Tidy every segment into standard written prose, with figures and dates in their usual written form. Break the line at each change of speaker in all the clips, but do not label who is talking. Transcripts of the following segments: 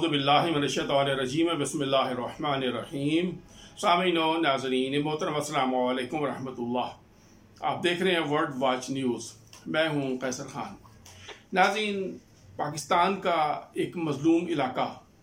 औज़ुबिल्लाहि मिनश्शैतानिर्रजीम बिस्मिल्लाहिर्रहमानिर्रहीम। सामीन व नाज़रीन मोहतरम अस्सलामु अलैकुम रहमतुल्लाह। आप देख रहे हैं वर्ल्ड वॉच न्यूज़। मैं हूं कैसर खान। नाज़रीन, पाकिस्तान का एक मज़लूम इलाका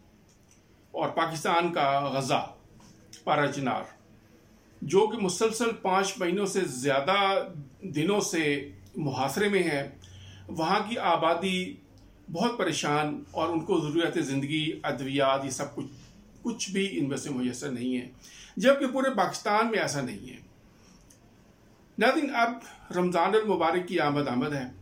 और पाकिस्तान का गज़ा पारा चिनार, जो कि मुसलसल 5 महीनों से ज़्यादा दिनों से मुहासरे में है, वहाँ की आबादी बहुत परेशान और उनको ज़रूरत ज़िंदगी, अद्वियात, ये सब कुछ भी इनमें से मुयसर नहीं है, जबकि पूरे पाकिस्तान में ऐसा नहीं है। नाज़रीन, अब रमज़ान अल मुबारक की आमद है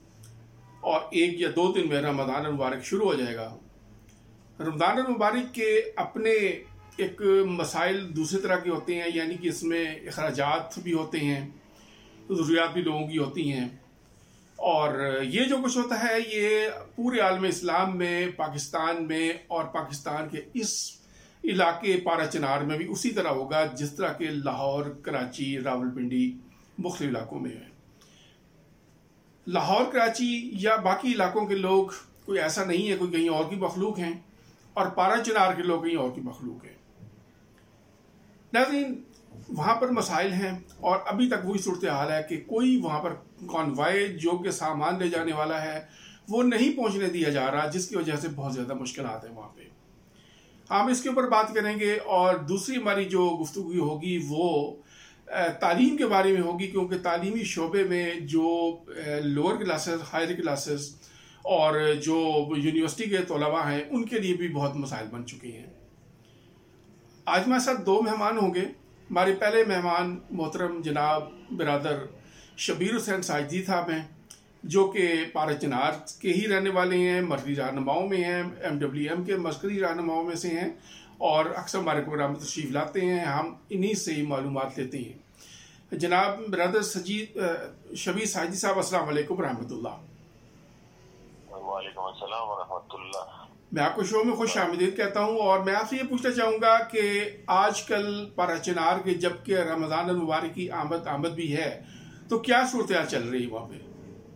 और 1 या 2 दिन में रमज़ान अल मुबारक शुरू हो जाएगा। रमज़ान अल मुबारक के अपने एक मसाइल दूसरी तरह के होते हैं, यानी कि इसमें अखराजात भी होते हैं, ज़रूरियात भी लोगों की होती हैं, और ये जो कुछ होता है ये पूरे आलम इस्लाम में, पाकिस्तान में और पाकिस्तान के इस इलाके पारा चिनार में भी उसी तरह होगा जिस तरह के लाहौर, कराची, रावलपिंडी मुख्तलिफ इलाकों में है। लाहौर, कराची या बाकी इलाकों के लोग कोई ऐसा नहीं है कोई कहीं और की मखलूक हैं, और पारा चिनार के लोग कहीं और की मखलूक हैं। नाज़रीन, वहाँ पर मसाइल हैं और अभी तक वही सूरत हाल है कि कोई वहाँ पर कॉन्वॉय जो कि सामान ले जाने वाला है वो नहीं पहुँचने दिया जा रहा, जिसकी वजह से बहुत ज़्यादा मुश्किलात हैं वहाँ पे। हम इसके ऊपर बात करेंगे और दूसरी हमारी जो गुफ्तगू होगी वो तालीम के बारे में होगी, क्योंकि तालीमी शोबे में जो लोअर क्लासेस, हायर क्लासेस और जो यूनिवर्सिटी के तलबा हैं उनके लिए भी बहुत मसाइल बन चुके हैं। आज हमारे साथ 2 मेहमान होंगे। हमारे पहले मेहमान मोहतरम जनाब बिरादर शबीर हुसैन साजिदी साहब हैं, जो कि पारा चिनार के ही रहने वाले हैं, मरकज़ी रहनुमाओं में हैं, MWM के मरकज़ी रहनुमाओं में से हैं और अक्सर हमारे प्रोग्राम में तशरीफ़ लाते हैं। हम इन्हीं से ही मालूमात लेते हैं। जनाब बिरादर शबीर साजिदी साहब, अस्सलाम वालेकुम रहमतुल्लाह।
वालेकुम अस्सलाम व रहमतुल्लाह।
मैं आपको शो में खुश आमदीद कहता हूँ और मैं आपसे ये पूछना चाहूँगा कि आजकल पारा चिनार के जबकि रमज़ान अल मुबारक की आमद भी है, तो क्या सूरत चल रही है वहाँ पे?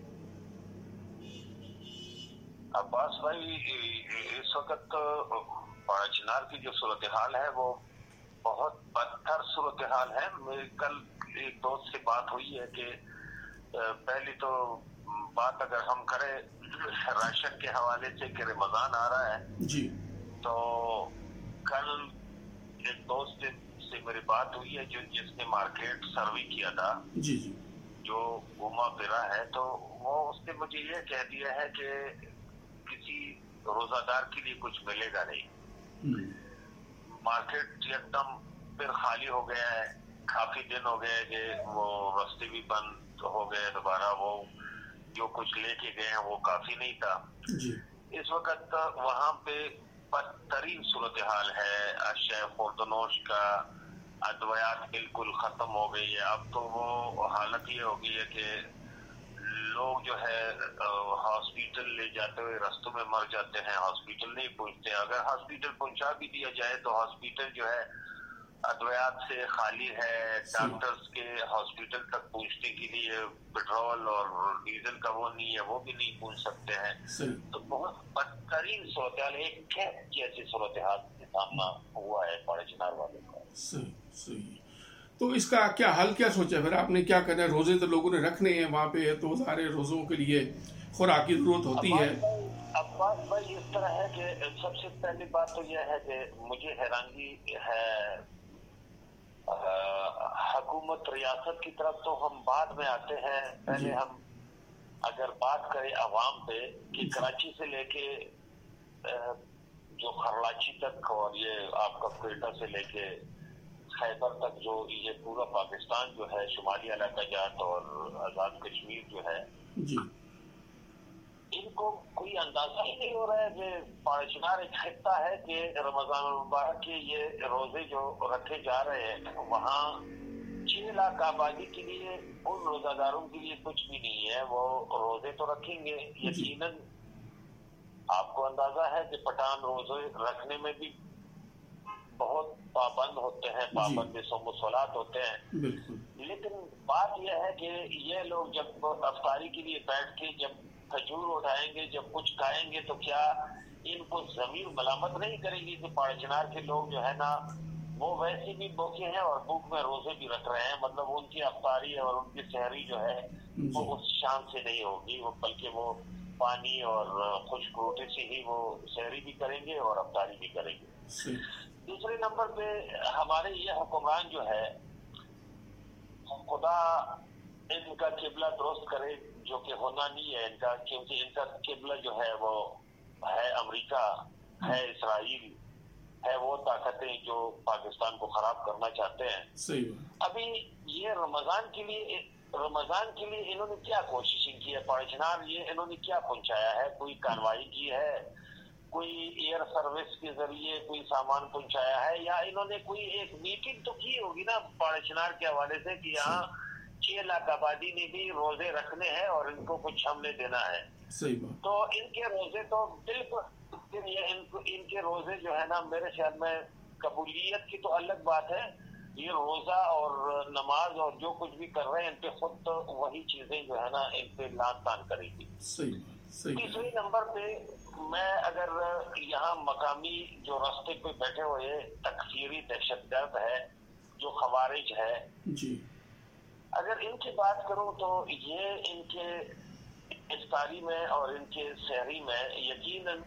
अब्बास भाई, इस वक्त पारा चिनार की जो सूरत हाल है वो बहुत बदतर सूरत हाल है। मेरी कल एक दोस्त से बात हुई है कि पहली तो बात अगर हम करें राशन के हवाले से कि रमजान आ रहा है
जी,
तो कल एक दोस्त से मेरी बात हुई है जिसने मार्केट सर्वे किया था,
जी जी,
जो घुमा फिरा है, तो वो उसने मुझे ये कह दिया है कि किसी रोजादार के लिए कुछ मिलेगा नहीं। मार्केट एकदम फिर खाली हो गया है। काफी दिन हो गए कि वो रास्ते भी बंद हो गए, दोबारा वो जो कुछ लेके गए हैं वो काफी नहीं था
जी।
इस वक्त वहाँ पे बदतरीन सूरत हाल है। अशय खुर्दनोश का अद्वयात बिल्कुल खत्म हो गई है। अब तो वो हालत ये हो गई है कि लोग जो है हॉस्पिटल ले जाते हुए रास्तों में मर जाते हैं, हॉस्पिटल नहीं पहुंचते। अगर हॉस्पिटल पहुंचा भी दिया जाए तो हॉस्पिटल जो है अद्वयात से खाली है। डॉक्टर्स के हॉस्पिटल तक पहुंचने के लिए पेट्रोल और डीजल का वो नहीं है, वो भी नहीं पहुंच सकते हैं। तो बहुत बदतरीन सूरत हाल, एक कैद की ऐसी सूरत हाल का सामना हुआ है पारा चिनार वाले का।
सही। तो इसका क्या हल, क्या सोचा फिर आपने, क्या करना है? रोजे तो लोगों ने रखने हैं वहाँ पे, तो सारे रोजों के लिए खुराक की जरूरत होती है।
अब बात भाई इस तरह है कि सबसे पहली बात तो यह है कि मुझे हैरानगी है, हुकूमत रियासत की तरफ तो हम बाद में आते हैं। पहले हम अगर बात करें अवाम पे कि कराची से लेके जो खरलाची तक और ये आपका क्वेटा से लेके खैबर तक जो ये पूरा पाकिस्तान जो है, शुमाली इलाका जात और आजाद कश्मीर जो है
जी,
इनको कोई अंदाजा ही नहीं हो रहा है कि पारा चिनार एक खित्ता है कि रमजान मुबारक के ये रोजे जो रखे जा रहे हैं वहाँ 6 लाख आबादी के लिए, उन रोजादारों के लिए कुछ भी नहीं है। वो रोजे तो रखेंगे यकीनन। आपको अंदाजा है कि पठान रोजे रखने में भी बहुत पाबंद होते हैं, पाबंद सोमसलात होते हैं। लेकिन बात यह है कि ये लोग जब अफ्तारी के लिए बैठ के जब खजूर उठाएंगे, जब कुछ खाएंगे, तो क्या इनको जमीर मलामत नहीं करेगी कि पाड़चनार के लोग जो है ना वो वैसे भी भूखे हैं और भूख में रोजे भी रख रहे हैं, मतलब उनकी अफ्तारी और उनकी सहरी जो है वो उस शान से नहीं होगी, वो बल्कि वो पानी और खुश्क रोटी से ही वो सहरी भी करेंगे और अफ्तारी भी करेंगे। दूसरे नंबर पे हमारे ये हुक्मरान जो है, खुदा इनका किबला दुरुस्त करे, जो कि होना नहीं है इनका, क्योंकि इनका किबला जो है वो है अमेरिका, है इसराइल, है वो ताकतें जो पाकिस्तान को खराब करना चाहते हैं।
सही।
अभी ये रमजान के लिए इन्होंने क्या कोशिशें की है पाड़चनार, ये इन्होंने क्या पहुंचाया है? कोई कार्रवाई की है, कोई एयर सर्विस के जरिए कोई सामान पहुंचाया है, या इन्होंने कोई एक मीटिंग तो की होगी ना पाड़चनार के हवाले से कि यहाँ 6 लाख आबादी ने भी रोजे रखने हैं और इनको कुछ हमने देना है।
सही बात।
तो इनके रोजे तो बिल्कुल, इनके रोजे जो है ना, मेरे ख्याल में कबूलियत की तो अलग बात है, ये रोजा और नमाज और जो कुछ भी कर रहे हैं इन पे खुद तो वही चीजें जो है ना इन पे लान तान करेगी।
सही।
तीसरे नंबर पे मैं अगर यहाँ मकामी जो रास्ते पे बैठे हुए तकफीरी दहशतगर्द है जो खवारिज है
जी,
अगर इनकी बात करूं तो ये इनके इफ्तारी में और इनके सहरी में यकीनन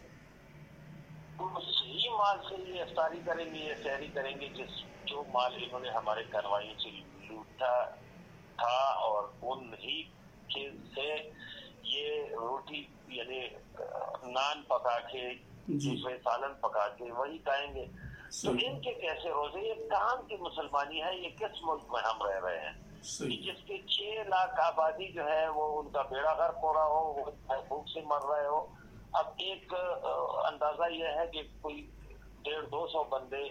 उसी माल से ये इफ्तारी करेंगे, ये सहरी करेंगे जो माल इन्होंने हमारे कार्रवाई से लूटा था, और उन ही के से ये रोटी यानी नान पका के दूसरे सालन पका के वही खाएंगे। तो इनके कैसे रोजे? ये कहाँ की मुसलमानी है? ये किस मुल्क में हम रह रहे हैं जिसके 6 लाख आबादी जो है वो उनका बेड़ा गर्क हो रहा हो, वो भूख से मर रहे हो। अब एक अंदाजा ये है कि कोई 150-200 बंदे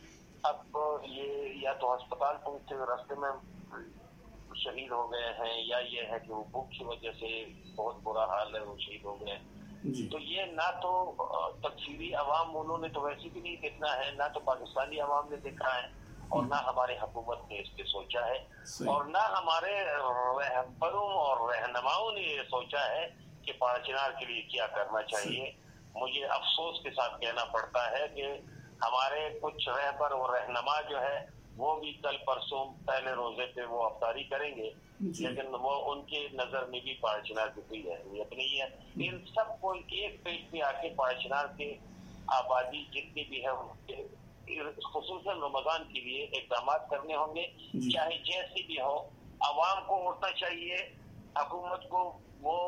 अब ये या तो अस्पताल पहुंचते हुए रास्ते में शहीद हो गए हैं, या ये है कि वो भूख की वजह से बहुत बुरा हाल है, वो शहीद हो गए। तो ये ना तो तकफीरी अवाम उन्होंने तो वैसे भी नहीं देखना है, ना तो पाकिस्तानी अवाम ने देखा है, और ना हमारे हुकूमत ने इस पे सोचा है, और ना हमारे रहबरों और रहनुमाओं ने ये सोचा है कि पाड़चनार के लिए क्या करना चाहिए। मुझे अफसोस के साथ कहना पड़ता है कि हमारे कुछ रहबर और रहनुमा जो है वो भी कल परसों पहले रोजे पे वो अफ्तारी करेंगे, लेकिन वो उनके नजर में भी पाड़चनार की कोई अहमियत नहीं है। इन सबको एक पेज पे आके पाड़चनार के आबादी जितनी भी है उनके खुसूसन रमजान के लिए इकदाम करने होंगे, चाहे जैसे भी हो। अवाम को उठना चाहिए, हुकूमत को वो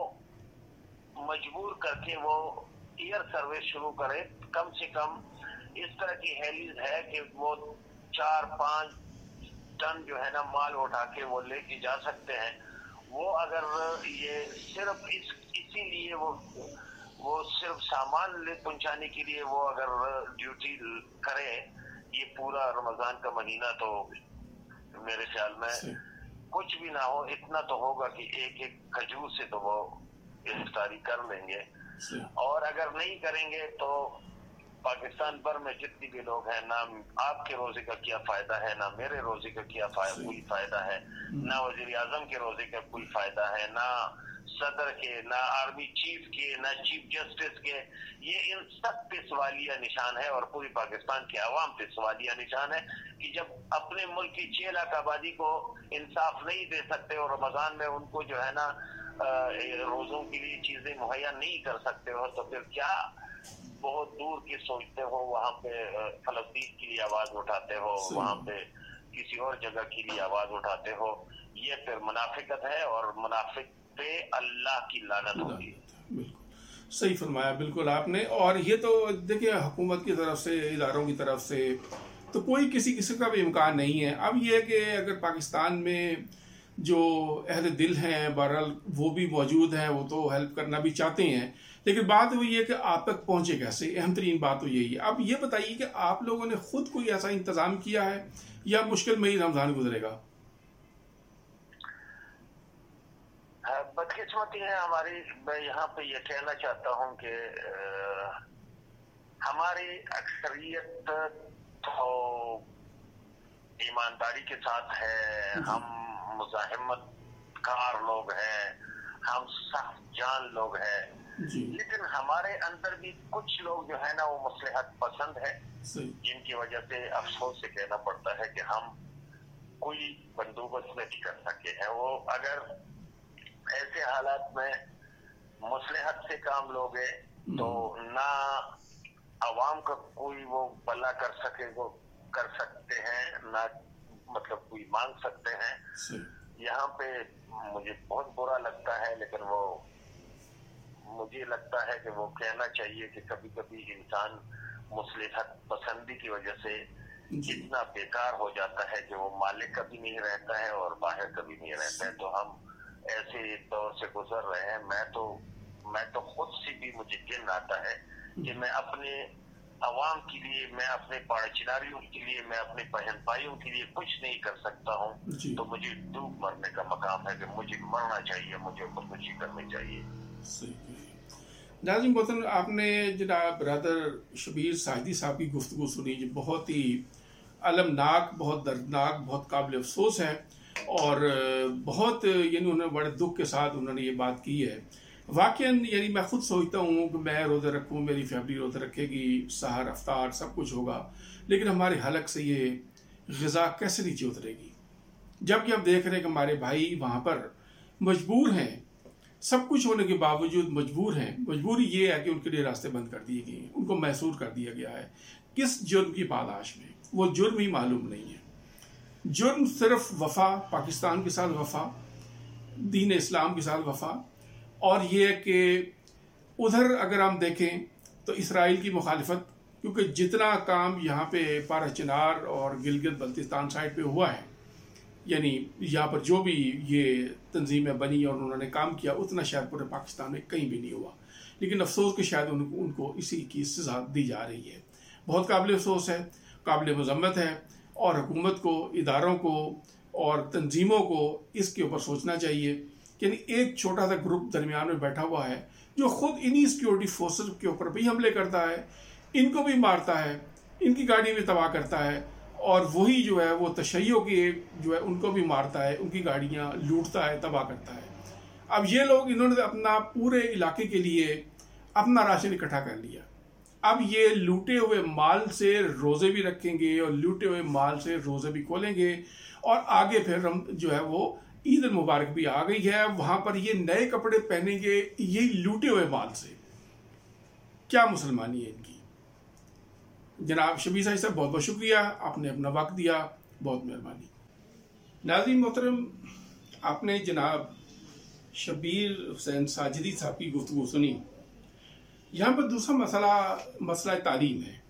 मजबूर करके वो एयर सर्विस शुरू करे। कम से कम इस तरह की हेलीज है कि वो 4-5 टन जो है ना माल उठा के वो लेके जा सकते हैं। वो अगर ये सिर्फ इसीलिए वो सिर्फ सामान ले पहुंचाने के लिए वो अगर ड्यूटी करे ये पूरा रमजान का महीना, तो मेरे ख्याल में कुछ भी ना हो, इतना तो होगा कि एक खजूर से तो वो इफ्तारी कर लेंगे। और अगर नहीं करेंगे तो पाकिस्तान भर में जितने भी लोग हैं, ना आपके रोजे का क्या फायदा है, ना मेरे रोजे का क्या कोई फायदा है, ना वजीर आजम के रोजे का कोई फायदा है, ना सदर के, ना आर्मी चीफ के, ना चीफ जस्टिस के। ये इन सब पे सवालिया निशान है और पूरी पाकिस्तान के अवाम पे सवालिया निशान है कि जब अपने मुल्क की 6 लाख आबादी को इंसाफ नहीं दे सकते और रमजान में उनको जो है ना रोजों के लिए चीजें मुहैया नहीं कर सकते हो, तो फिर क्या बहुत दूर की सोचते हो, वहाँ पे फलस्तीन के लिए आवाज उठाते हो, वहाँ पे किसी और जगह के लिए आवाज उठाते हो। ये फिर मुनाफिकत है और मुनाफिक पे अल्लाह की लानत होगी।
बिल्कुल सही फरमाया बिल्कुल आपने। और ये तो देखिए हुकूमत की तरफ से, इदारों की तरफ से तो कोई किसी किस्म का भी इम्कान नहीं है। अब ये है कि अगर पाकिस्तान में जो अहले दिल हैं बहरहाल वो भी मौजूद हैं, वो तो हेल्प करना भी चाहते हैं, लेकिन बात वही है कि आप तक पहुंचे कैसे। अहम तरीन बात तो यही है। अब ये बताइए कि आप लोगों ने खुद कोई ऐसा इंतजाम किया है या मुश्किल में ही रमजान गुजरेगा?
बदकिस्मती है हमारी। मैं यहाँ पे ये कहना चाहता हूँ कि हमारी अक्सरियत तो ईमानदारी के साथ है, हम मुजाहिमत कार लोग हैं, हम सख्त जान लोग हैं, लेकिन हमारे अंदर भी कुछ लोग जो है ना वो मसलहत पसंद है, जिनकी वजह से अफसोस से कहना पड़ता है कि हम कोई बंदोबस्त नहीं कर सके हैं। वो अगर ऐसे हालात में मसलहत से काम लोगे तो ना अवाम का कोई वो भला कर सके, वो कर सकते हैं ना, मतलब कोई मांग सकते हैं। यहाँ पे मुझे बहुत बुरा लगता है, लेकिन वो मुझे लगता है कि वो कहना चाहिए कि कभी कभी इंसान मुसलिहत पसंदी की वजह से इतना बेकार हो जाता है कि वो मालिक कभी नहीं रहता है और बाहर कभी नहीं रहता है। तो हम ऐसे दौर से गुजर रहे हैं। मैं तो खुद से भी मुझे गिन आता है कि मैं अपने अवाम के लिए, मैं अपने पाड़ेचिनारियों के लिए, मैं अपने बहन भाइयों के लिए कुछ नहीं कर सकता हूँ। तो मुझे डूब मरने का मकाम है कि मुझे मरना चाहिए, मुझे खुदकुशी करनी चाहिए।
नाज़रीन मोहतरम, आपने जनाब ब्रदर शबीर साहिदी साहब की गुफ्तगू सुनी जो बहुत ही अलमनाक, बहुत दर्दनाक, बहुत काबिल अफसोस है और बहुत यानी उन्होंने बड़े दुख के साथ उन्होंने ये बात की है। वाकई यानी मैं खुद सोचता हूँ कि मैं रोज़े रखूँ, मेरी फैमिली रोज़े रखेगी, सहर अफ्तार सब कुछ होगा, लेकिन हमारे हलक से ये ग़िज़ा कैसे नीचे उतरेगी, जबकि हम देख रहे हैं कि हमारे भाई वहाँ पर मजबूर हैं, सब कुछ होने के बावजूद मजबूर हैं। मजबूरी ये है कि उनके लिए रास्ते बंद कर दिए गए हैं, उनको महसूर कर दिया गया है। किस जुर्म की पालाश में? वो जुर्म ही मालूम नहीं है। जुर्म सिर्फ वफा, पाकिस्तान के साथ वफा, दीन इस्लाम के साथ वफा, और ये कि उधर अगर हम देखें तो इसराइल की मुखालिफत, क्योंकि जितना काम यहाँ पे पारा चिनार और गिलगित बल्तिस्तान साइड पे हुआ है, यानी यहाँ पर जो भी ये तंजीमें बनी और उन्होंने काम किया, उतना शायद पूरे पाकिस्तान में कहीं भी नहीं हुआ। लेकिन अफसोस कि शायद उनको इसी की सज़ा दी जा रही है। बहुत काबिल अफसोस है, काबिल मज़म्मत है, और हुकूमत को, इदारों को और तंजीमों को इसके ऊपर सोचना चाहिए। यानी एक छोटा सा ग्रुप दरमियान में बैठा हुआ है जो खुद इन्हीं सिक्योरिटी फोर्सेस के ऊपर भी हमले करता है, इनको भी मारता है, इनकी गाड़ी भी तबाह करता है, और वही जो है वो तशय्यो के जो है उनको भी मारता है, उनकी गाड़ियाँ लूटता है, तबाह करता है। अब ये लोग, इन्होंने अपना पूरे इलाके के लिए अपना राशन इकट्ठा कर लिया। अब ये लूटे हुए माल से रोज़े भी रखेंगे और लूटे हुए माल से रोज़े भी खोलेंगे, और आगे फिर हम जो है वो ईद मुबारक भी आ गई है, वहाँ पर ये नए कपड़े पहनेंगे यही लूटे हुए माल से। क्या मुसलमानी है इनकी। जनाब शबीर साहिब साहब, बहुत बहुत शुक्रिया, आपने अपना वक्त दिया, बहुत मेहरबानी। नाज़रीन मोहतरम, आपने जनाब शबीर हुसैन साजिदी साहब की गुफ्तगू सुनी। यहाँ पर दूसरा मसला तालीम है।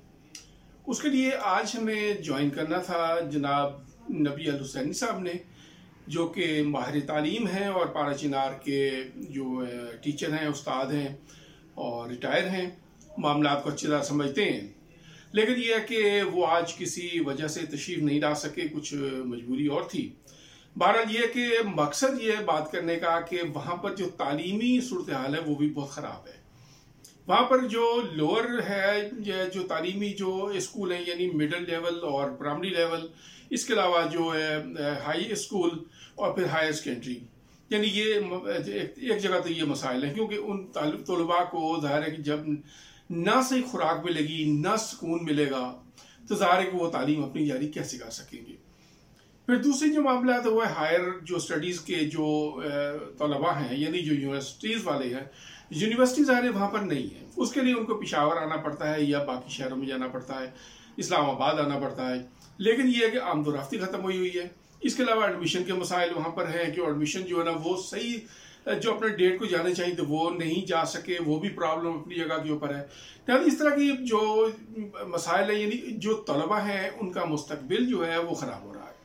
उसके लिए आज हमें ज्वाइन करना था जनाब नबी अल हुसैनी साहब ने, जो कि माहिर तालीम हैं और पारा चिनार के जो टीचर हैं, उस्ताद हैं और रिटायर हैं, मामलात को अच्छी तरह समझते हैं। लेकिन यह है कि वो आज किसी वजह से तशरीफ़ नहीं ला सके, कुछ मजबूरी और थी। बहरहाल ये कि मकसद ये बात करने का कि वहाँ पर जो तालीमी सूरत हाल है वो भी बहुत ख़राब है। वहाँ पर जो लोअर है, जो तालीमी जो स्कूल हैं, यानी मिडिल लेवल और प्राइमरी लेवल, इसके अलावा जो है हाई स्कूल और फिर हायर सेकेंडरी, यानी ये एक जगह तो ये मसाइल हैं, क्योंकि उन तलबा को ज़ाहिर है कि जब ना सही खुराक मिलेगी, ना सुकून मिलेगा, तो ज़ाहिर है कि वो तालीम अपनी जारी कैसे कर सकेंगे। फिर दूसरी जो मामला है वो है हायर जो स्टडीज़ के जो तलबा हैं, यानी जो यूनिवर्सिटीज़ वाले हैं। यूनिवर्सिटी ज़ाहिर वहाँ पर नहीं है, उसके लिए उनको पेशावर आना पड़ता है या बाकी शहरों में जाना पड़ता है, इस्लामाबाद आना पड़ता है। लेकिन ये है कि आमदोरफ्ती ख़त्म हुई है। इसके अलावा एडमिशन के मसाइल वहाँ पर हैं कि एडमिशन जो है ना वो सही जो अपने डेट को जाने चाहिए तो वो नहीं जा सके, वो भी प्रॉब्लम अपनी जगह के ऊपर है। तो इस तरह की जो मसाइल है, यानी जो तलबा हैं उनका मुस्तकबिल जो है वो ख़राब हो रहा है।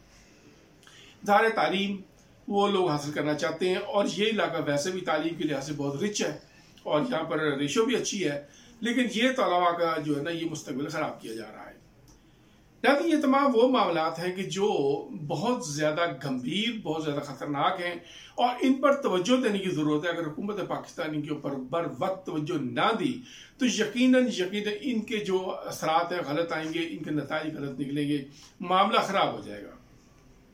ज़ाहिर तालीम वो लोग हासिल करना चाहते हैं, और ये इलाका वैसे भी तालीम के लिहाज से बहुत रिच है और यहाँ पर रेशो भी अच्छी है, लेकिन ये तलबा का जो है ना ये मुस्तकबिल ख़राब किया जा रहा है। यानी ये तमाम वो मामलात हैं कि जो बहुत ज़्यादा गंभीर, बहुत ज़्यादा ख़तरनाक हैं, और इन पर तवज्जो देने की ज़रूरत है। अगर हुकूमत पाकिस्तान इनके ऊपर बर वक्त तवज्जो ना दी तो यकीनन इनके जो असरात हैं गलत आएंगे, इनके नताइज गलत निकलेंगे, मामला ख़राब हो जाएगा।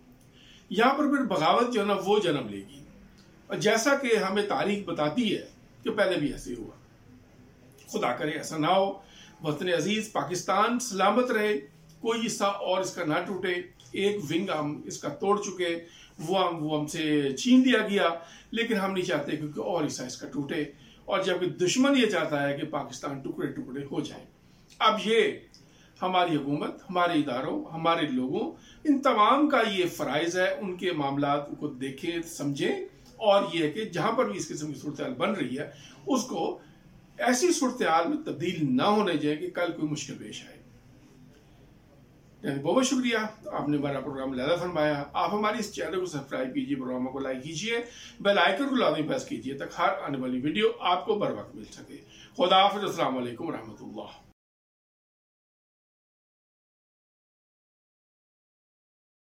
यहाँ पर फिर बगावत जो है ना वो जन्म लेगी, और जैसा कि हमें तारीख बताती है कि पहले भी ऐसे हुआ। खुदा करे ऐसा ना हो। वतन अजीज पाकिस्तान सलामत रहे, कोई हिस्सा और इसका ना टूटे। एक विंग हम इसका तोड़ चुके, वो हमसे छीन लिया गया, लेकिन हम नहीं चाहते क्योंकि और हिस्सा इसका टूटे। और जबकि दुश्मन ये चाहता है कि पाकिस्तान टुकड़े टुकड़े हो जाए। अब ये हमारी हुकूमत, हमारे इदारों, हमारे लोगों, इन तमाम का ये फ़राइज़ है, उनके मामलात को देखें, समझें, और ये है कि जहाँ पर भी इस किस्म की सूरत हाल बन रही है उसको ऐसी सूरत हाल में तब्दील ना होने जाए कि कल कोई मुश्किल पेश आए। बहुत बहुत शुक्रिया, आपने हमारा प्रोग्राम ज़्यादा फरमाया। आप हमारी इस चैनल को सब्सक्राइब कीजिए, प्रोग्रामों को लाइक कीजिए, बेल आइकन को लाजमी प्रेस कीजिए ताकि हर आने वाली वीडियो आपको बर वक्त मिल सके। खुदा हाफिज़, अस्सलाम वालेकुम रहमतुल्लाह।